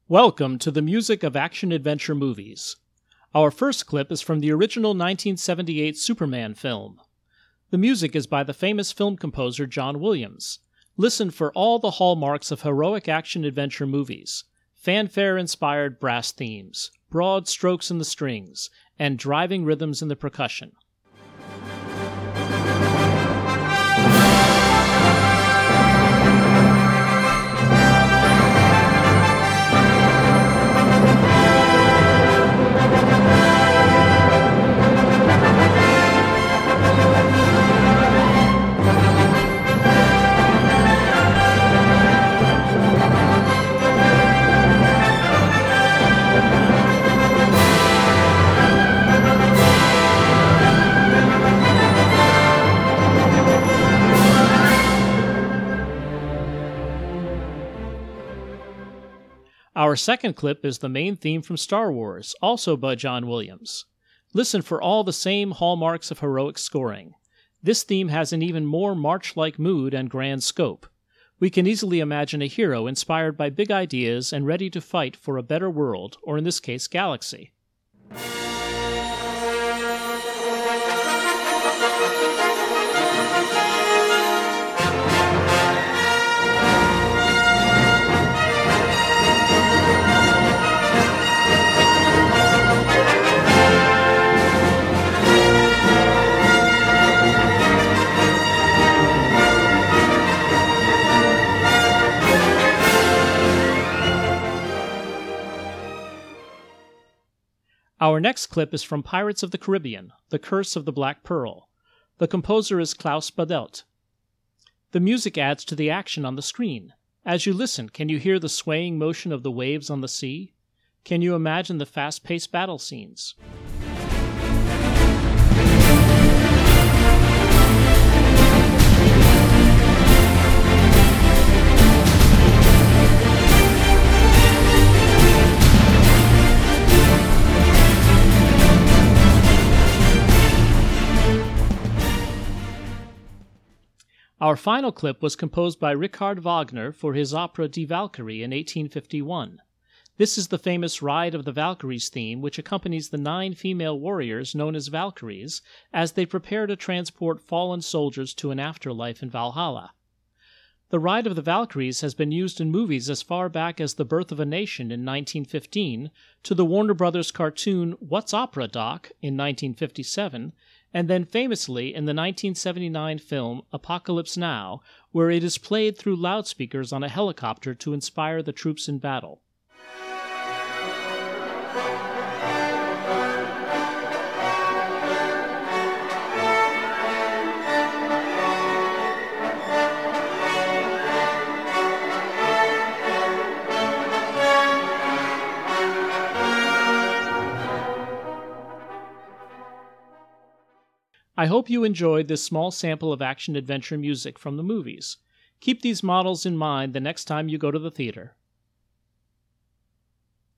Welcome to the music of action-adventure movies. Our first clip is from the original 1978 Superman film. The music is by the famous film composer John Williams. Listen for all the hallmarks of heroic action-adventure movies: fanfare-inspired brass themes, broad strokes in the strings, and driving rhythms in the percussion. Our second clip is the main theme from Star Wars, also by John Williams. Listen for all the same hallmarks of heroic scoring. This theme has an even more march-like mood and grand scope. We can easily imagine a hero inspired by big ideas and ready to fight for a better world, or in this case, galaxy. Our next clip is from Pirates of the Caribbean, The Curse of the Black Pearl. The composer is Klaus Badelt. The music adds to the action on the screen. As you listen, can you hear the swaying motion of the waves on the sea? Can you imagine the fast-paced battle scenes? Our final clip was composed by Richard Wagner for his opera Die Valkyrie in 1851. This is the famous Ride of the Valkyries theme, which accompanies the 9 female warriors known as Valkyries as they prepare to transport fallen soldiers to an afterlife in Valhalla. The Ride of the Valkyries has been used in movies as far back as The Birth of a Nation in 1915, to the Warner Brothers cartoon What's Opera, Doc? In 1957, and then famously in the 1979 film Apocalypse Now, where it is played through loudspeakers on a helicopter to inspire the troops in battle. I hope you enjoyed this small sample of action-adventure music from the movies. Keep these models in mind the next time you go to the theater.